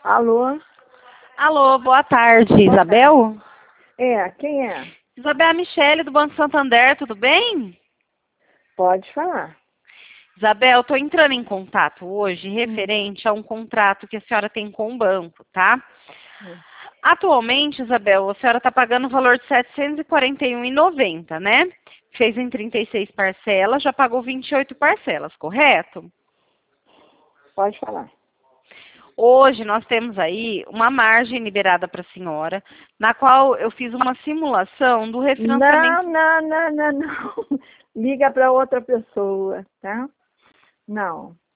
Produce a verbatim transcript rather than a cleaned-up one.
Alô? Alô, boa tarde, Boa Isabel? É, quem é? Isabel, a Michele do Banco Santander, tudo bem? Pode falar. Isabel, estou entrando em contato hoje Hum. referente a um contrato que a senhora tem com o banco, tá? Hum. Atualmente, Isabel, a senhora está pagando o valor de setecentos e quarenta e um reais e noventa centavos, né? Fez em trinta e seis parcelas, já pagou vinte e oito parcelas, correto? Pode falar. Hoje nós temos aí uma margem liberada para a senhora, na qual eu fiz uma simulação do Não, refinanciamento. não, não, não, não. Liga para outra pessoa, tá? Não.